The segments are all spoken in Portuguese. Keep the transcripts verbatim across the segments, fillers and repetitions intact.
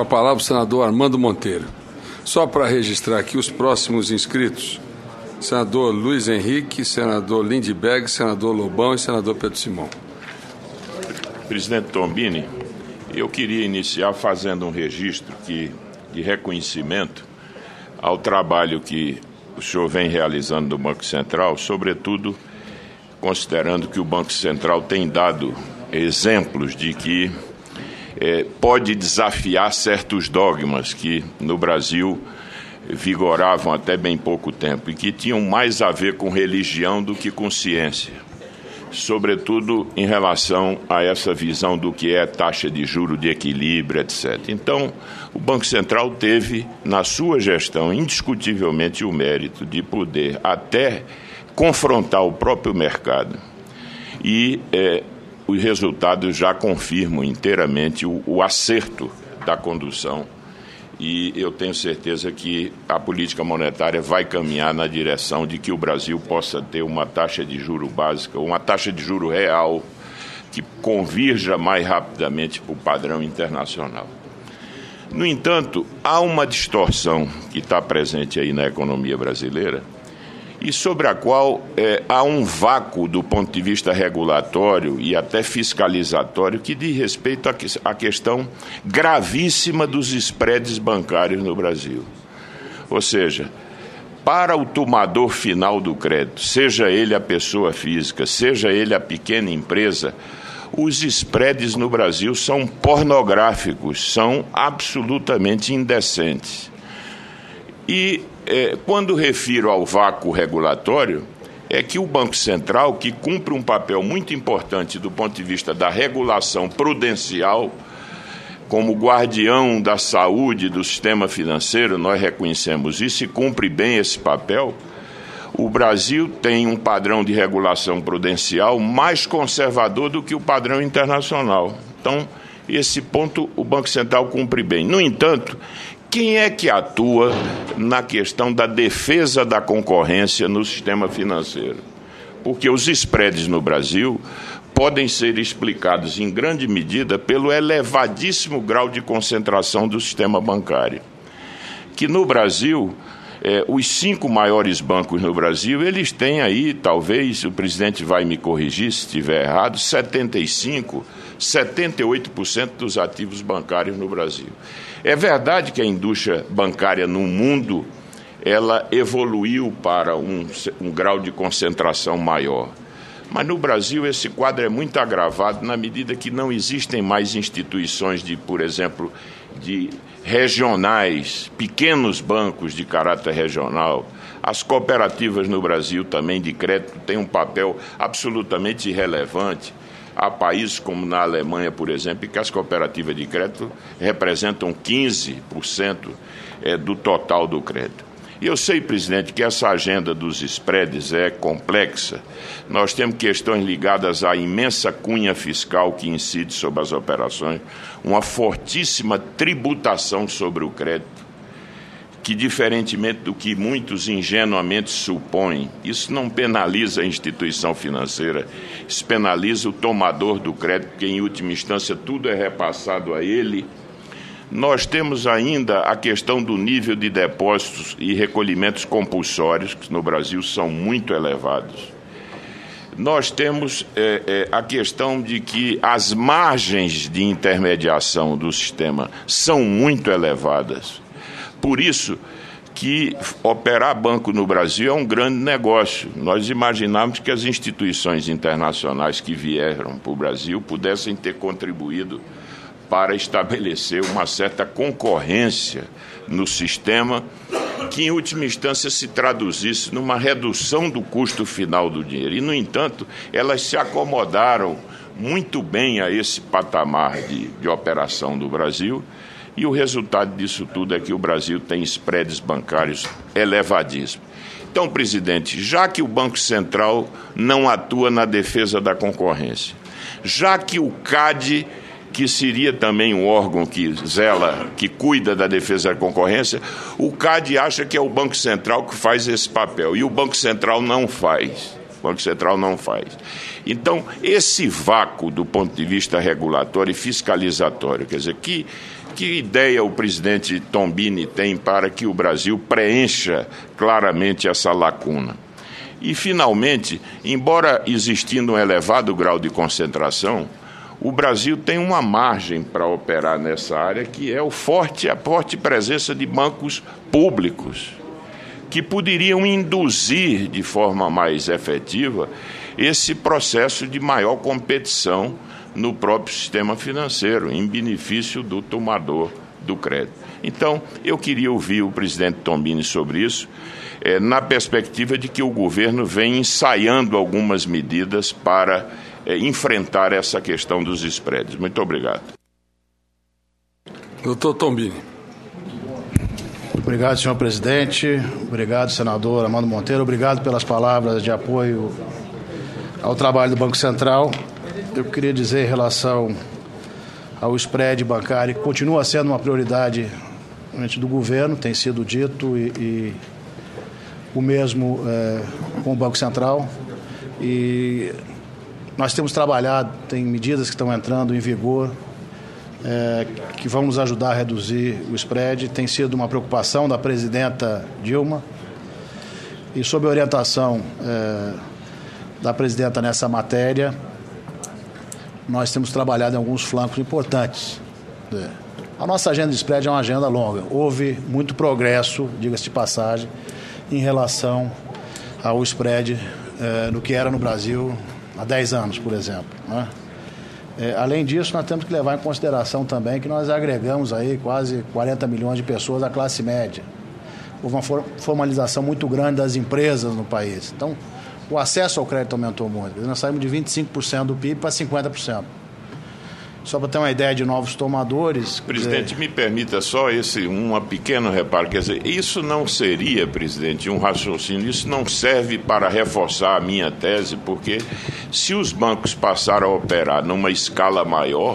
Com a palavra o senador Armando Monteiro. Só para registrar aqui os próximos inscritos: senador Luiz Henrique, senador Lindbergh, senador Lobão e senador Pedro Simão. Presidente Tombini, eu queria iniciar fazendo um registro que, de reconhecimento ao trabalho que o senhor vem realizando no Banco Central, sobretudo considerando que o Banco Central tem dado exemplos de que é, pode desafiar certos dogmas que no Brasil vigoravam até bem pouco tempo e que tinham mais a ver com religião do que com ciência, sobretudo em relação a essa visão do que é taxa de juro de equilíbrio, etcétera. Então, o Banco Central teve, na sua gestão, indiscutivelmente o mérito de poder até confrontar o próprio mercado. E é, os resultados já confirmam inteiramente o, o acerto da condução. E eu tenho certeza que a política monetária vai caminhar na direção de que o Brasil possa ter uma taxa de juro básica, uma taxa de juro real, que convirja mais rapidamente para o padrão internacional. No entanto, há uma distorção que está presente aí na economia brasileira e sobre a qual é, há um vácuo do ponto de vista regulatório e até fiscalizatório que diz respeito à, que, à questão gravíssima dos spreads bancários no Brasil. Ou seja, para o tomador final do crédito, seja ele a pessoa física, seja ele a pequena empresa, os spreads no Brasil são pornográficos, são absolutamente indecentes. E É, quando refiro ao vácuo regulatório, é que o Banco Central, que cumpre um papel muito importante do ponto de vista da regulação prudencial, como guardião da saúde do sistema financeiro, nós reconhecemos isso e cumpre bem esse papel. O Brasil tem um padrão de regulação prudencial mais conservador do que o padrão internacional. Então, esse ponto o Banco Central cumpre bem. No entanto, quem é que atua na questão da defesa da concorrência no sistema financeiro? Porque os spreads no Brasil podem ser explicados em grande medida pelo elevadíssimo grau de concentração do sistema bancário. Que no Brasil, eh, os cinco maiores bancos no Brasil, eles têm aí, talvez, o presidente vai me corrigir se estiver errado, setenta e cinco por cento, setenta e oito por cento dos ativos bancários no Brasil. É verdade que a indústria bancária no mundo ela evoluiu para um, um grau de concentração maior. Mas no Brasil esse quadro é muito agravado na medida que não existem mais instituições de, por exemplo, de regionais, pequenos bancos de caráter regional. As cooperativas no Brasil também de crédito têm um papel absolutamente irrelevante. Há países como na Alemanha, por exemplo, que as cooperativas de crédito representam quinze por cento do total do crédito. E eu sei, presidente, que essa agenda dos spreads é complexa. Nós temos questões ligadas à imensa cunha fiscal que incide sobre as operações, uma fortíssima tributação sobre o crédito, que, diferentemente do que muitos ingenuamente supõem, isso não penaliza a instituição financeira, isso penaliza o tomador do crédito, porque, em última instância, tudo é repassado a ele. Nós temos ainda a questão do nível de depósitos e recolhimentos compulsórios, que no Brasil são muito elevados. Nós temos é, é, a questão de que as margens de intermediação do sistema são muito elevadas. Por isso que operar banco no Brasil é um grande negócio. Nós imaginamos que as instituições internacionais que vieram para o Brasil pudessem ter contribuído para estabelecer uma certa concorrência no sistema que, em última instância, se traduzisse numa redução do custo final do dinheiro. E, no entanto, elas se acomodaram muito bem a esse patamar de, de operação do Brasil. E o resultado disso tudo é que o Brasil tem spreads bancários elevadíssimos. Então, presidente, já que o Banco Central não atua na defesa da concorrência, já que o C A D, que seria também um órgão que zela, que cuida da defesa da concorrência, o C A D acha que é o Banco Central que faz esse papel, e o Banco Central não faz. O Banco Central não faz. Então, esse vácuo do ponto de vista regulatório e fiscalizatório, quer dizer, que, que ideia o presidente Tombini tem para que o Brasil preencha claramente essa lacuna? E, finalmente, embora existindo um elevado grau de concentração, o Brasil tem uma margem para operar nessa área, que é o forte, a forte presença de bancos públicos, que poderiam induzir de forma mais efetiva esse processo de maior competição no próprio sistema financeiro, em benefício do tomador do crédito. Então, eu queria ouvir o presidente Tombini sobre isso, é, na perspectiva de que o governo vem ensaiando algumas medidas para é, enfrentar essa questão dos spreads. Muito obrigado. Doutor Tombini. Obrigado, senhor presidente. Obrigado, senador Amado Monteiro. Obrigado pelas palavras de apoio ao trabalho do Banco Central. Eu queria dizer em relação ao spread bancário, que continua sendo uma prioridade do governo, tem sido dito, e, e o mesmo é, com o Banco Central. E nós temos trabalhado, tem medidas que estão entrando em vigor, É, que vão nos ajudar a reduzir o spread. Tem sido uma preocupação da presidenta Dilma e, sob a orientação é, da presidenta nessa matéria, nós temos trabalhado em alguns flancos importantes. É. A nossa agenda de spread é uma agenda longa. Houve muito progresso, diga-se de passagem, em relação ao spread é, no que era no Brasil há dez anos, por exemplo, né? É, além disso, nós temos que levar em consideração também que nós agregamos aí quase quarenta milhões de pessoas da classe média. Houve uma formalização muito grande das empresas no país. Então, o acesso ao crédito aumentou muito. Nós saímos de vinte e cinco por cento do P I B para cinquenta por cento. Só para ter uma ideia de novos tomadores... Presidente, é... me permita só esse um pequeno reparo. Quer dizer, isso não seria, presidente, um raciocínio, isso não serve para reforçar a minha tese, porque se os bancos passaram a operar numa escala maior,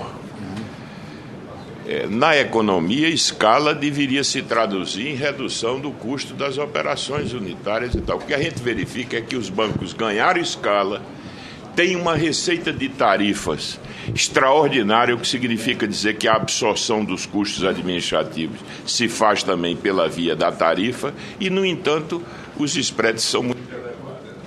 é, na economia, escala deveria se traduzir em redução do custo das operações unitárias e tal. O que a gente verifica é que os bancos ganharam escala, têm uma receita de tarifas extraordinária, o que significa dizer que a absorção dos custos administrativos se faz também pela via da tarifa e, no entanto, os spreads são muito elevados.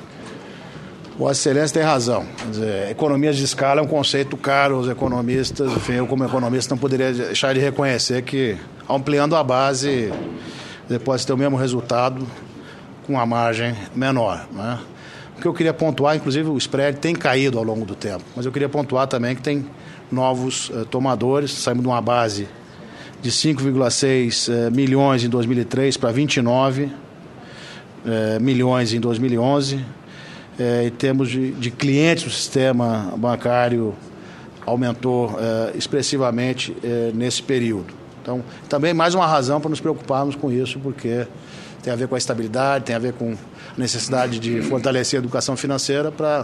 Vossa Excelência tem razão. Quer dizer, economias de escala é um conceito caro aos economistas. Enfim, eu, como economista, não poderia deixar de reconhecer que, ampliando a base, pode ter o mesmo resultado com uma margem menor, né? O que eu queria pontuar, inclusive o spread tem caído ao longo do tempo, mas eu queria pontuar também que tem novos eh, tomadores. Saímos de uma base de cinco vírgula seis eh, milhões em dois mil e três para vinte e nove eh, milhões em dois mil e onze, eh, e temos de, de clientes do sistema bancário aumentou eh, expressivamente eh, nesse período. Então, também mais uma razão para nos preocuparmos com isso, porque tem a ver com a estabilidade, tem a ver com a necessidade de fortalecer a educação financeira para,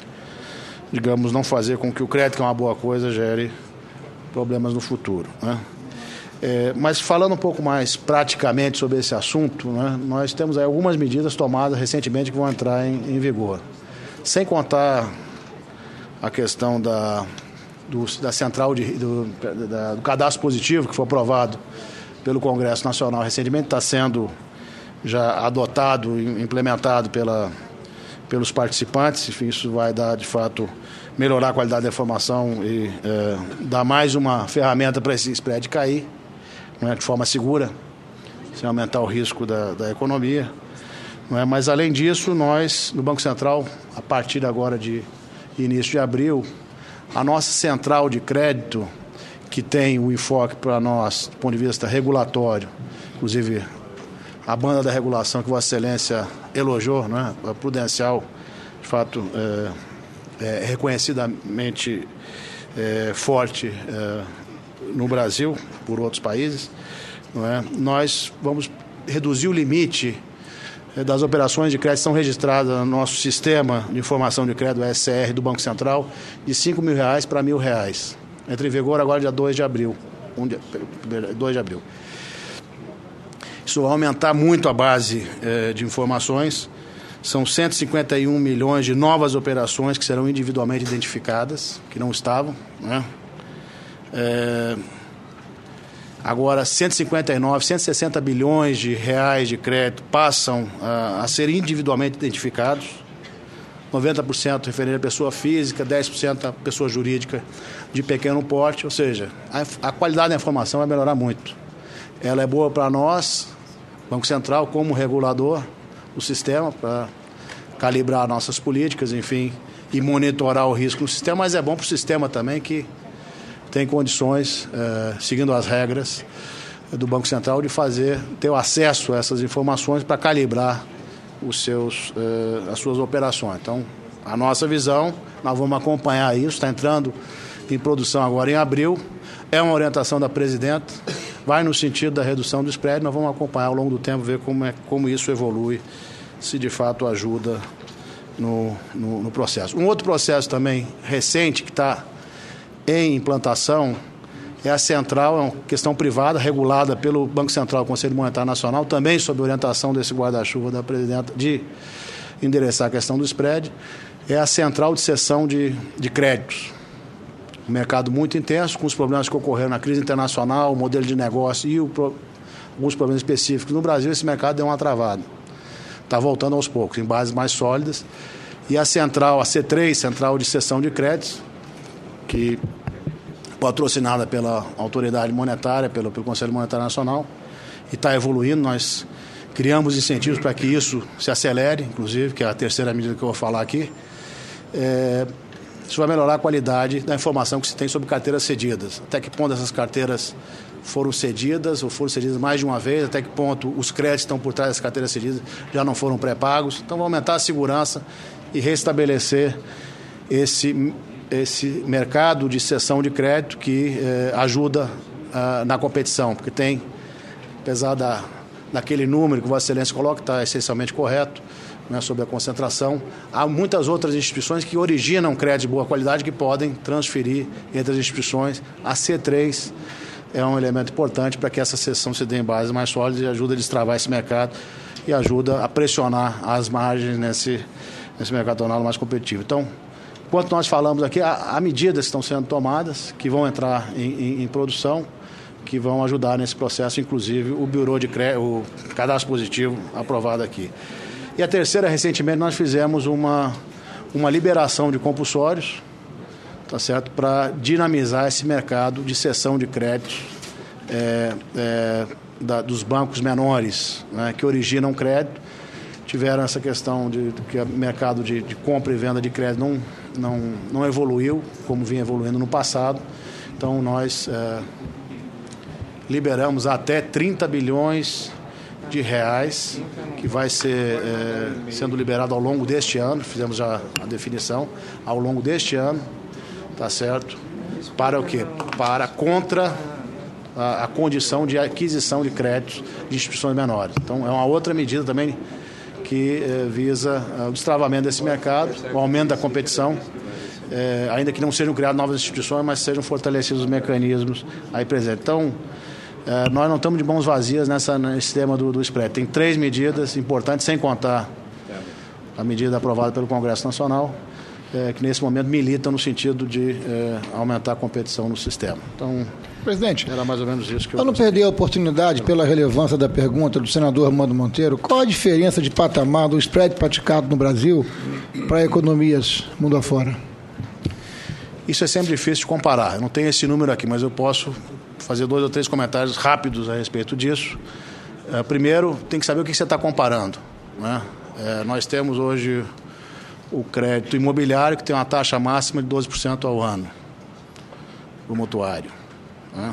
digamos, não fazer com que o crédito, que é uma boa coisa, gere problemas no futuro, né? É, mas falando um pouco mais praticamente sobre esse assunto, né, nós temos aí algumas medidas tomadas recentemente que vão entrar em, em vigor. Sem contar a questão da, do, da central de, do, da, do cadastro positivo, que foi aprovado pelo Congresso Nacional recentemente, está sendo já adotado e implementado pela, pelos participantes. Enfim, isso vai dar, de fato, melhorar a qualidade da informação e é, dar mais uma ferramenta para esse spread cair, não é, de forma segura, sem aumentar o risco da, da economia. Não é? Mas, além disso, nós, no Banco Central, a partir agora de início de abril, a nossa central de crédito, que tem o enfoque para nós, do ponto de vista regulatório, inclusive a banda da regulação que Vossa Excelência elogiou, né? A prudencial, de fato, é, é reconhecidamente é, forte é, no Brasil, por outros países, não é? Nós vamos reduzir o limite é, das operações de crédito que são registradas no nosso sistema de informação de crédito, S C R, do Banco Central, de cinco mil reais para mil reais. Entra em vigor agora dia dois de abril. dois de abril. Isso vai aumentar muito a base eh, de informações, São cento e cinquenta e um milhões de novas operações que serão individualmente identificadas, que não estavam, né? É... Agora, cento e cinquenta e nove, cento e sessenta bilhões de reais de crédito passam a, a ser individualmente identificados. noventa por cento referente à pessoa física, dez por cento à pessoa jurídica de pequeno porte. Ou seja, a, a qualidade da informação vai melhorar muito. Ela é boa para nós, Banco Central, como regulador do sistema, para calibrar nossas políticas, enfim, e monitorar o risco no sistema, mas é bom para o sistema também, que tem condições, eh, seguindo as regras do Banco Central, de fazer, ter o acesso a essas informações para calibrar os seus, eh, as suas operações. Então, a nossa visão, nós vamos acompanhar isso, está entrando em produção agora em abril, é uma orientação da presidenta, vai no sentido da redução do spread, nós vamos acompanhar ao longo do tempo, ver como, é, como isso evolui, se de fato ajuda no, no, no processo. Um outro processo também recente que está em implantação é a central, é uma questão privada, regulada pelo Banco Central e Conselho Monetário Nacional, também sob orientação desse guarda-chuva da presidenta, de endereçar a questão do spread, é a central de cessão de, de créditos. Um mercado muito intenso, com os problemas que ocorreram na crise internacional, o modelo de negócio e o, alguns problemas específicos. No Brasil, esse mercado deu uma travada. Está voltando aos poucos, em bases mais sólidas. E a central, a C três, Central de Cessão de Créditos, que patrocinada pela autoridade monetária, pelo, pelo Conselho Monetário Nacional, e está evoluindo. Nós criamos incentivos para que isso se acelere, inclusive, que é a terceira medida que eu vou falar aqui. É, isso vai melhorar a qualidade da informação que se tem sobre carteiras cedidas. Até que ponto essas carteiras foram cedidas, ou foram cedidas mais de uma vez, até que ponto os créditos estão por trás das carteiras cedidas já não foram pré-pagos. Então, vai aumentar a segurança e restabelecer esse esse mercado de cessão de crédito que eh, ajuda ah, na competição, porque tem, apesar da, daquele número que o Vossa Excelência coloca, que está essencialmente correto, né, sobre a concentração, há muitas outras instituições que originam crédito de boa qualidade que podem transferir entre as instituições. A C três é um elemento importante para que essa cessão se dê em bases mais sólidas e ajuda a destravar esse mercado e ajuda a pressionar as margens nesse, nesse mercado, torná-lo mais competitivo. Então, enquanto nós falamos aqui, há, há medidas que estão sendo tomadas, que vão entrar em, em, em produção, que vão ajudar nesse processo, inclusive o Bureau de Crédito, o cadastro positivo aprovado aqui. E a terceira, recentemente, nós fizemos uma, uma liberação de compulsórios, tá certo, para dinamizar esse mercado de cessão de créditos é, é, da, dos bancos menores, né, que originam crédito. Tiveram essa questão de, de que o mercado de, de compra e venda de crédito não, não, não evoluiu como vinha evoluindo no passado. Então, nós é, liberamos até trinta bilhões de reais, que vai ser é, sendo liberado ao longo deste ano. Fizemos já a definição, ao longo deste ano, tá certo? Para o quê? Para contra a, a condição de aquisição de créditos de instituições menores. Então, é uma outra medida também que eh, visa uh, o destravamento desse mercado, o aumento da competição, eh, ainda que não sejam criadas novas instituições, mas sejam fortalecidos os mecanismos aí presentes. Então, eh, nós não estamos de mãos vazias nessa, nesse tema do, do spread. Tem três medidas importantes, sem contar a medida aprovada pelo Congresso Nacional, eh, que nesse momento militam no sentido de eh, aumentar a competição no sistema. Então, presidente, era mais ou menos isso que eu... Eu não perdi a oportunidade, pela relevância da pergunta do senador Armando Monteiro, qual a diferença de patamar do spread praticado no Brasil para economias mundo afora? Isso é sempre difícil de comparar. Eu não tenho esse número aqui, mas eu posso fazer dois ou três comentários rápidos a respeito disso. É, primeiro, tem que saber o que você está comparando, né? É, nós temos hoje o crédito imobiliário, que tem uma taxa máxima de doze por cento ao ano para o mutuário. Né?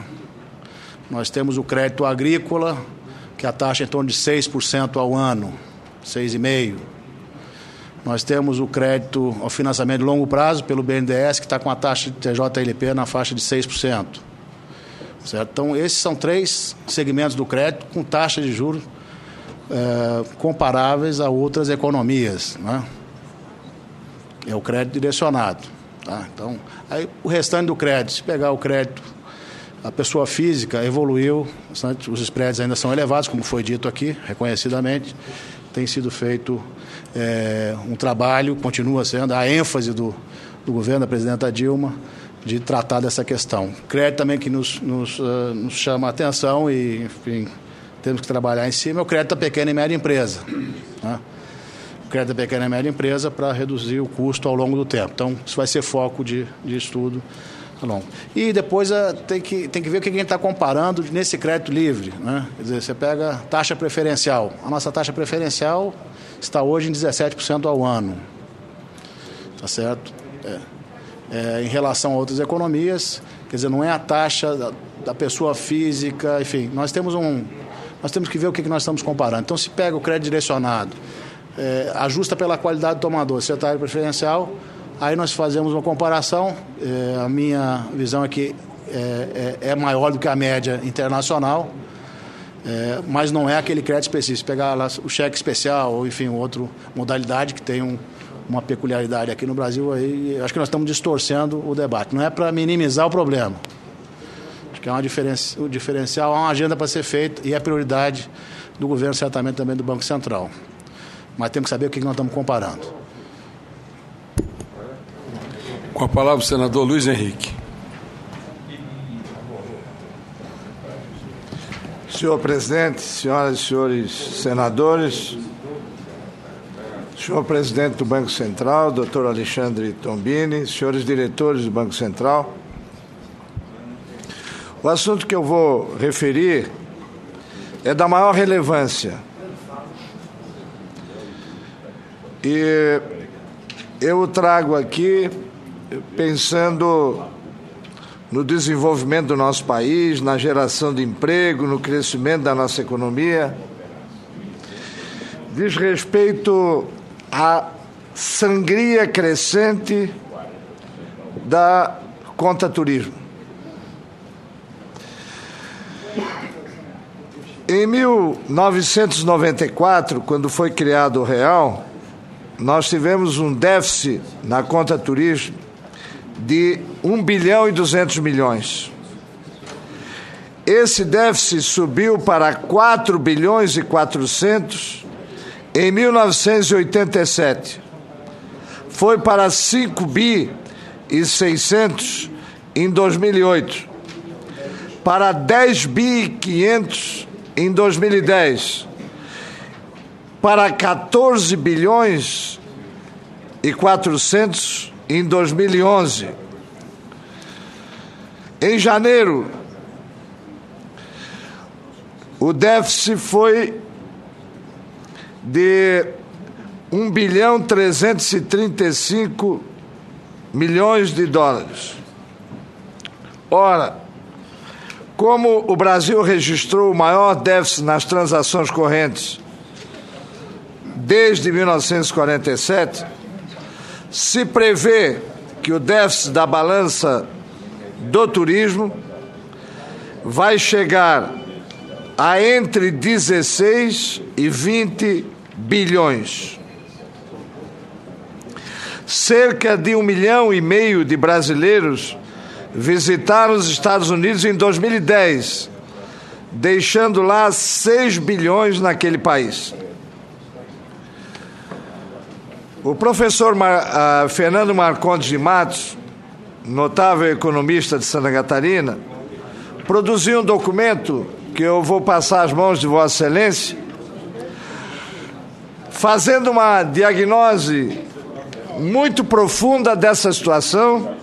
Nós temos o crédito agrícola, que a taxa é em torno de seis por cento ao ano, seis vírgula cinco por cento. Nós temos o crédito ao financiamento de longo prazo pelo B N D E S, que está com a taxa de T J L P na faixa de seis por cento. Certo? Então, esses são três segmentos do crédito com taxa de juros é, comparáveis a outras economias. Né? É o crédito direcionado. Tá? Então, aí, o restante do crédito, se pegar o crédito, a pessoa física evoluiu, os spreads ainda são elevados, como foi dito aqui, reconhecidamente. tem sido feito é, um trabalho, continua sendo a ênfase do, do governo da presidenta Dilma, de tratar dessa questão. Crédito também que nos, nos, uh, nos chama a atenção e, enfim, temos que trabalhar em cima, é o crédito da pequena e média empresa. Né? O crédito da pequena e média empresa para reduzir o custo ao longo do tempo. Então, isso vai ser foco de, de estudo. E depois uh, tem, que, tem que ver o que a gente está comparando nesse crédito livre. Né? Quer dizer, você pega taxa preferencial. A nossa taxa preferencial está hoje em dezessete por cento ao ano. Tá certo? É. É, em relação a outras economias, quer dizer, não é a taxa da, da pessoa física, enfim, nós temos um... Nós temos que ver o que, que nós estamos comparando. Então, se pega o crédito direcionado, é, ajusta pela qualidade do tomador, se é taxa preferencial, aí nós fazemos uma comparação. É, a minha visão é que é, é, é maior do que a média internacional, é, mas não é aquele crédito específico. Se pegar lá o cheque especial ou, enfim, outra modalidade que tem um, uma peculiaridade aqui no Brasil, aí acho que nós estamos distorcendo o debate. Não é para minimizar o problema. Acho que é uma diferença, o diferencial, há uma agenda para ser feita e é prioridade do governo, certamente também do Banco Central. Mas temos que saber o que nós estamos comparando. Com a palavra o senador Luiz Henrique. Senhor presidente, senhoras e senhores senadores, senhor presidente do Banco Central, doutor Alexandre Tombini, senhores diretores do Banco Central, o assunto que eu vou referir é da maior relevância. E eu o trago aqui pensando no desenvolvimento do nosso país, na geração de emprego, no crescimento da nossa economia. Diz respeito à sangria crescente da conta turismo. Em mil novecentos e noventa e quatro, quando foi criado o real, nós tivemos um déficit na conta turismo de um bilhão e duzentos milhões. Esse déficit subiu para quatro bilhões e quatrocentos em mil novecentos e oitenta e sete. Foi para cinco bi e seiscentos em dois mil e oito. Para dez bi e quinhentos em dois mil e dez. Para quatorze bilhões e quatrocentos em dois mil e onze. Em janeiro, o déficit foi de um bilhão trezentos e trinta e cinco milhões de dólares. Ora, como o Brasil registrou o maior déficit nas transações correntes desde mil novecentos e quarenta e sete, se prevê que o déficit da balança do turismo vai chegar a entre dezesseis e vinte bilhões. Cerca de um milhão e meio de brasileiros visitaram os Estados Unidos em dois mil e dez, deixando lá seis bilhões naquele país. O professor Mar, uh, Fernando Marcondes de Matos, notável economista de Santa Catarina, produziu um documento que eu vou passar às mãos de Vossa Excelência, fazendo uma diagnose muito profunda dessa situação,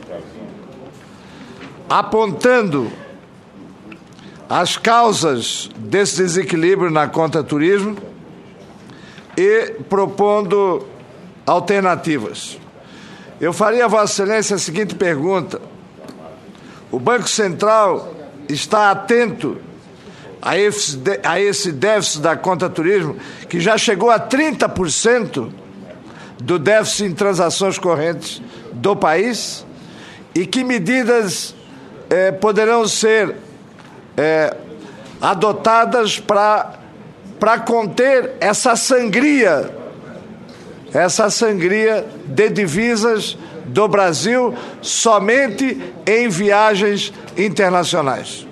apontando as causas desse desequilíbrio na conta turismo e propondo alternativas. Eu faria a Vossa Excelência a seguinte pergunta: o Banco Central está atento a esse, a esse déficit da conta turismo, que já chegou a trinta por cento do déficit em transações correntes do país? E que medidas eh, poderão ser eh, adotadas para para conter essa sangria, essa sangria de divisas do Brasil somente em viagens internacionais?